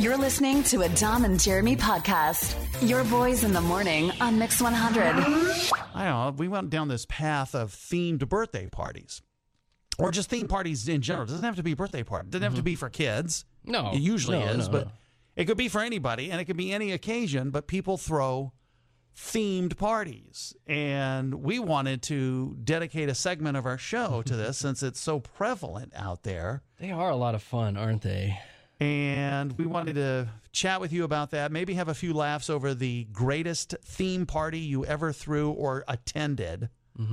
You're listening to a Dom and Jeremy podcast. Your boys in the morning on Mix 100. I don't know. We went down this path of themed birthday parties. Or just themed parties in general. It doesn't have to be a birthday party. It doesn't have to be for kids. No. It usually is, but no. it could be for anybody, and it could be any occasion, but people throw themed parties. And we wanted to dedicate a segment of our show to this since it's so prevalent out there. They are a lot of fun, aren't they? And we wanted to chat with you about that, maybe have a few laughs over the greatest theme party you ever threw or attended.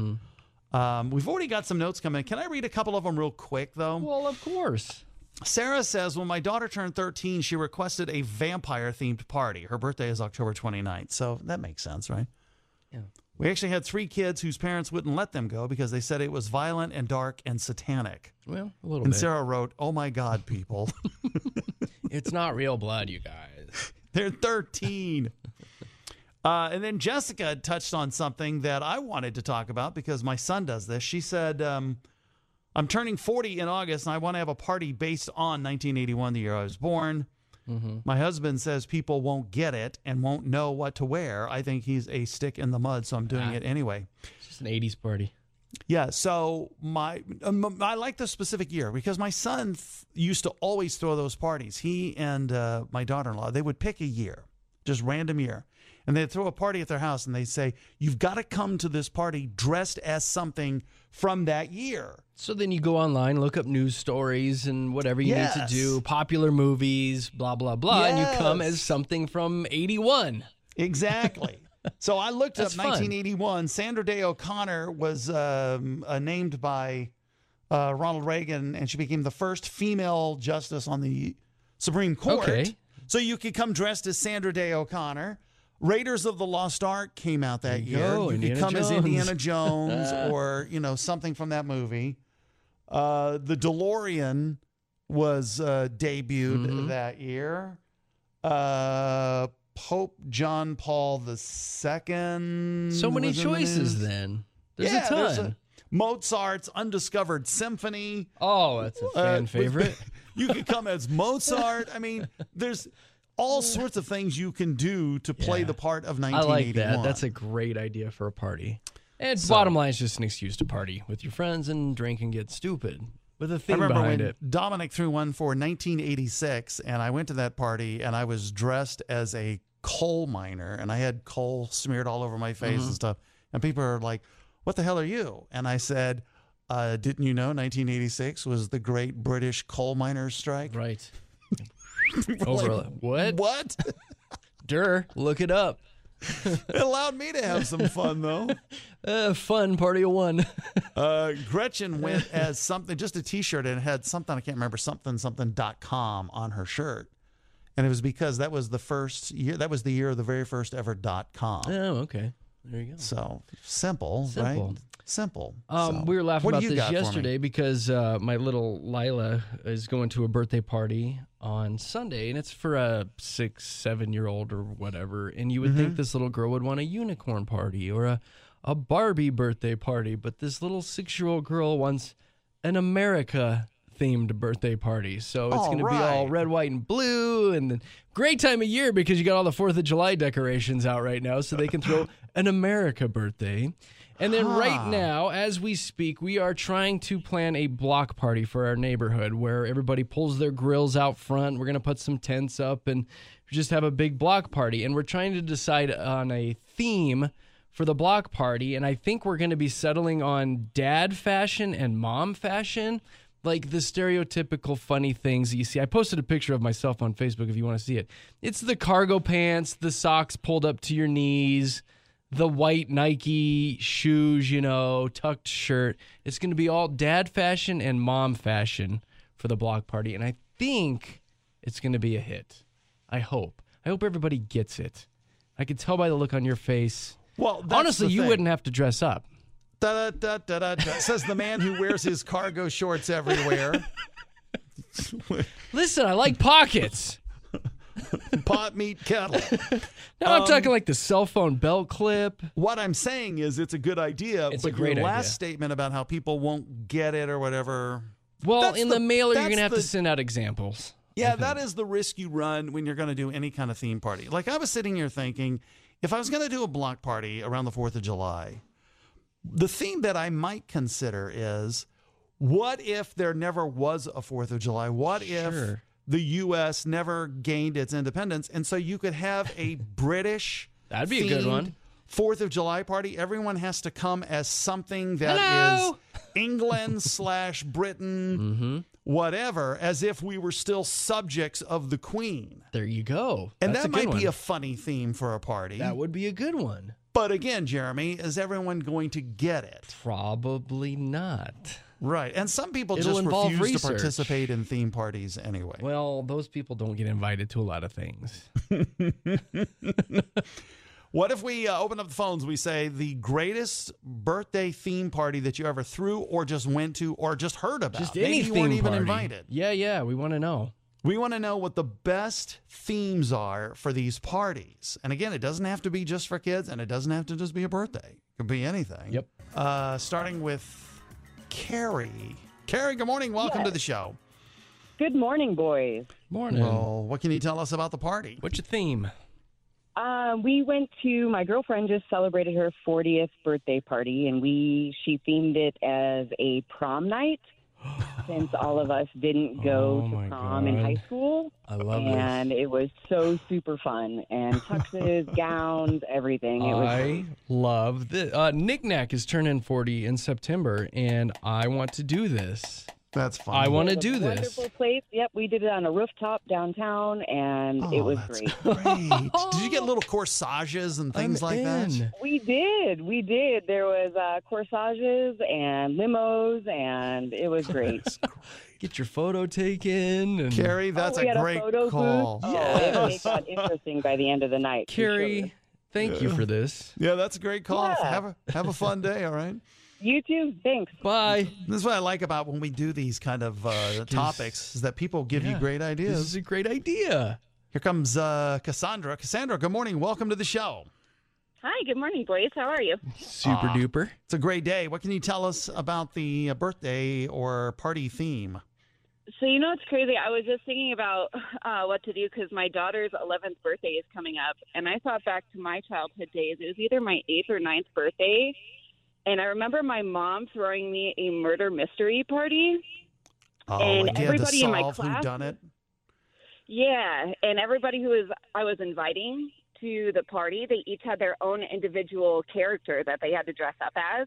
We've already got some notes coming. Can I read a couple of them real quick, though? Well, of course. Sarah says, when my daughter turned 13, she requested a vampire-themed party. Her birthday is October 29th, so that makes sense, right? Yeah. We actually had 3 kids whose parents wouldn't let them go because they said it was violent and dark and satanic. Well, a little And bit. Sarah wrote, "Oh my God, people." It's not real blood, you guys. They're 13. And then Jessica touched on something that I wanted to talk about because my son does this. She said, I'm turning 40 in August, and I want to have a party based on 1981, the year I was born. My husband says people won't get it and won't know what to wear. I think he's a stick in the mud, so I'm doing it anyway. It's just an 80s party. Yeah, so I like the specific year because my son used to always throw those parties. He and my daughter-in-law, they would pick a year, just random year, and they'd throw a party at their house, and they'd say, you've got to come to this party dressed as something from that year. So then you go online, look up news stories and whatever you need to do, popular movies, blah, blah, blah, and you come as something from 81. Exactly. So I looked up That's fun. 1981. Sandra Day O'Connor was named by Ronald Reagan, and she became the first female justice on the Supreme Court. Okay. So you could come dressed as Sandra Day O'Connor. Raiders of the Lost Ark came out that year. You could come as Indiana Jones or, something from that movie. The DeLorean was debuted that year. Pope John Paul II. So many choices then. There's a ton. Mozart's Undiscovered Symphony. Oh, that's a fan favorite. You could come as Mozart. I mean, there's all sorts of things you can do to play the part of 1981. I like that. That's a great idea for a party. And bottom line is just an excuse to party with your friends and drink and get stupid with a theme behind I remember it. when Dominic threw one for 1986, and I went to that party, and I was dressed as a coal miner, and I had coal smeared all over my face and stuff. And people are like, what the hell are you? And I said, didn't you know 1986 was the great British coal miners' strike? Right. What? What? Durr, look it up. It allowed me to have some fun, though. Fun party of one. Gretchen went as something, just a T-shirt, and it had something, I can't remember, something.com on her shirt. And it was because that was the first year, that was the year of the very first ever .com. Oh, okay. There you go. So simple, right? Simple. We were laughing about this yesterday yesterday because my little Lila is going to a birthday party on Sunday, and it's for a 6-7-year-old or whatever. And you would think this little girl would want a unicorn party or a Barbie birthday party, but this little 6-year-old girl wants an America-themed birthday party. So it's going to be all red, white, and blue, and then great time of year because you got all the 4th of July decorations out right now, so they can throw an America birthday. And then right now, as we speak, we are trying to plan a block party for our neighborhood where everybody pulls their grills out front. We're going to put some tents up and just have a big block party. And we're trying to decide on a theme for the block party. And I think we're going to be settling on dad fashion and mom fashion, like the stereotypical funny things that you see. I posted a picture of myself on Facebook if you want to see it. It's the cargo pants, the socks pulled up to your knees, the white Nike shoes, tucked shirt. It's going to be all dad fashion and mom fashion for the block party. And I think it's going to be a hit. I hope. I hope everybody gets it. I can tell by the look on your face. Well, honestly, you wouldn't have to dress up. Says the man who wears his cargo shorts everywhere. Listen, I like pockets. Pot, meat, kettle. Now I'm talking like the cell phone belt clip. What I'm saying is it's a good idea. It's but a great your last idea. statement about how people won't get it or whatever. Well, in the mailer, you're going to have to the- send out examples. Yeah, that is the risk you run when you're going to do any kind of theme party. Like I was sitting here thinking, if I was going to do a block party around the 4th of July, the theme that I might consider is, what if there never was a 4th of July? What if the U.S. never gained its independence? And so you could have a British That'd be a good one. 4th of July party. Everyone has to come as something that is England / Britain, whatever, as if we were still subjects of the Queen. There you go. And That's that might be one. a funny theme for a party. That would be a good one. But again, Jeremy, is everyone going to get it? Probably not. Right. And some people It'll just involve refuse to research. participate in theme parties anyway. Well, those people don't get invited to a lot of things. What if we open up the phones? We say the greatest birthday theme party that you ever threw or just went to or just heard about. Just Maybe any you theme weren't even party. invited. Yeah, we want to know. We want to know what the best themes are for these parties. And again, it doesn't have to be just for kids, and it doesn't have to just be a birthday. It could be anything. Yep. Starting with Carrie. Carrie, good morning. Welcome to the show. Good morning, boys. Morning. Well, what can you tell us about the party? What's your theme? We went to, my girlfriend just celebrated her 40th birthday party, and she themed it as a prom night since all of us didn't go Oh, my to prom in God. high school. I love this. And it was so super fun. And tuxes, gowns, everything. It was I love this. Nick Nack is turning 40 in September, and I want to do this. That's fun. I want to It was do a this. wonderful place. Yep, we did it on a rooftop downtown, and it was that's great. great. Did you get little corsages and things like that? in. We did. There was corsages and limos, and it was great. Get your photo taken. And Carrie, that's we a had great photo call. booth. Yes. It got interesting by the end of the night. for sure. Carrie, thank you for this. Yeah, that's a great call. Yeah. Have a fun day, all right? You too. Thanks. Bye. This is what I like about when we do these kind of topics, is that people give you Yeah. great This ideas. is a great idea. Here comes Cassandra. Cassandra, good morning. Welcome to the show. Hi, good morning, boys. How are you? Super duper. It's a great day. What can you tell us about the birthday or party theme? So, you know, it's crazy. I was just thinking about what to do because my daughter's 11th birthday is coming up. And I thought back to my childhood days. It was either my 8th or 9th birthday. And I remember my mom throwing me a murder mystery party. Oh, And like you had to everybody in my solve class- who done it. Yeah. And everybody I was inviting to the party, they each had their own individual character that they had to dress up as.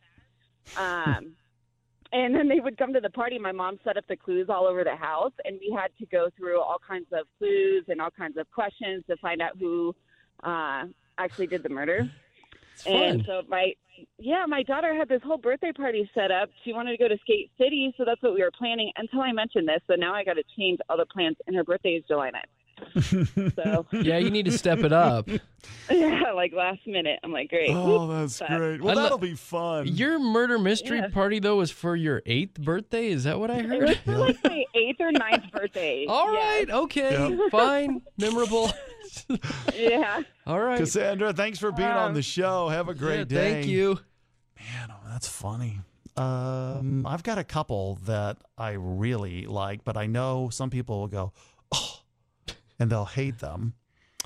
And then they would come to the party. My mom set up the clues all over the house, and we had to go through all kinds of clues and all kinds of questions to find out who actually did the murder. It's fun. And so my daughter had this whole birthday party set up. She wanted to go to Skate City, so that's what we were planning until I mentioned this. So now I got to change all the plans, and her birthday is July 9th. So Yeah, you need to step it up. yeah, like last minute, I'm like, great. Oh, that's But- great. Well, I lo- that'll be fun. Your murder mystery Yeah. party, though, was for your 8th birthday? Is that what I It heard? was for like my 8th or 9th birthday. All Yes. right. Okay. Fine. Memorable. Yeah. All right. Cassandra, thanks for being on the show. Have a great Yeah, day. Thank you. Man, oh, that's funny. I've got a couple that I really like, but I know some people will go, oh, and they'll hate them.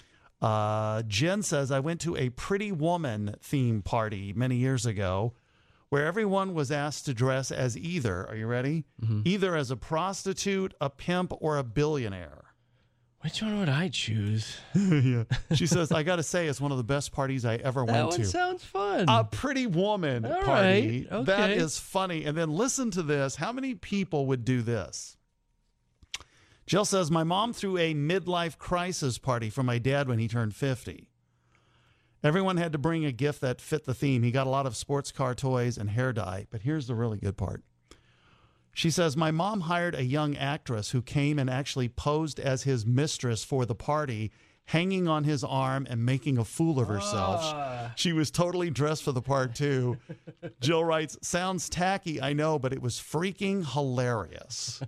Jen says, I went to a Pretty Woman theme party many years ago where everyone was asked to dress as either, are you ready? Either as a prostitute, a pimp, or a billionaire. Which one would I choose? Yeah. She says, I got to say, it's one of the best parties I ever That went one to. sounds fun. A Pretty Woman All party. right, That okay. is funny. And then listen to this. How many people would do this? Jill says, my mom threw a midlife crisis party for my dad when he turned 50. Everyone had to bring a gift that fit the theme. He got a lot of sports car toys and hair dye. But here's the really good part. She says, my mom hired a young actress who came and actually posed as his mistress for the party, hanging on his arm and making a fool of herself. She was totally dressed for the part, too. Jill writes, sounds tacky, I know, but it was freaking hilarious.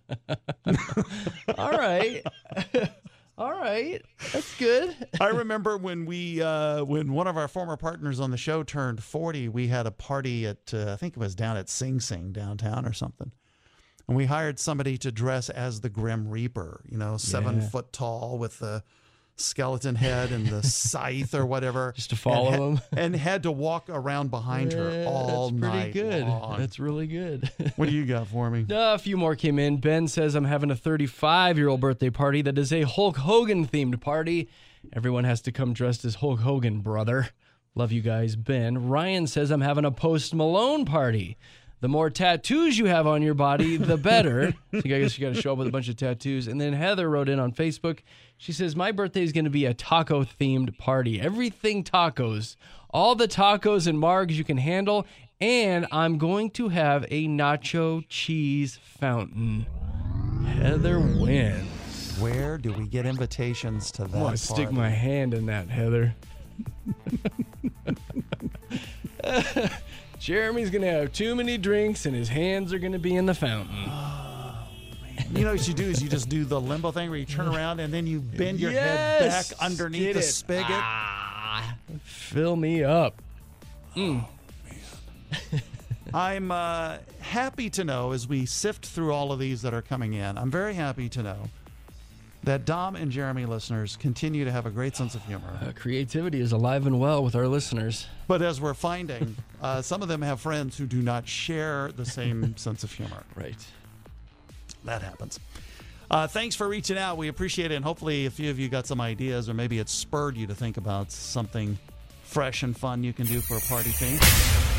All right. All right. That's good. I remember when when one of our former partners on the show turned 40, we had a party at, I think it was down at Sing Sing downtown or something. And we hired somebody to dress as the Grim Reaper, 7 foot tall with the skeleton head and the scythe or whatever. Just to follow him. And had to walk around behind her all night That's pretty good. long. That's really good. What do you got for me? A few more came in. Ben says, I'm having a 35-year-old birthday party that is a Hulk Hogan-themed party. Everyone has to come dressed as Hulk Hogan, brother. Love you guys, Ben. Ryan says, I'm having a Post Malone party. The more tattoos you have on your body, the better. So I guess you got to show up with a bunch of tattoos. And then Heather wrote in on Facebook. She says, my birthday is going to be a taco-themed party. Everything tacos. All the tacos and margs you can handle. And I'm going to have a nacho cheese fountain. Heather wins. Where do we get invitations to that I want to stick my hand in that, Heather. Jeremy's going to have too many drinks and his hands are going to be in the fountain. You know what you do is you just do the limbo thing where you turn around and then you bend your head back underneath the spigot. Fill me up. I'm happy to know as we sift through all of these that are coming in, I'm very happy to know that Dom and Jeremy listeners continue to have a great sense of humor. Creativity is alive and well with our listeners. But as we're finding, some of them have friends who do not share the same sense of humor. Right. That happens. Thanks for reaching out. We appreciate it. And hopefully a few of you got some ideas, or maybe it spurred you to think about something fresh and fun you can do for a party thing.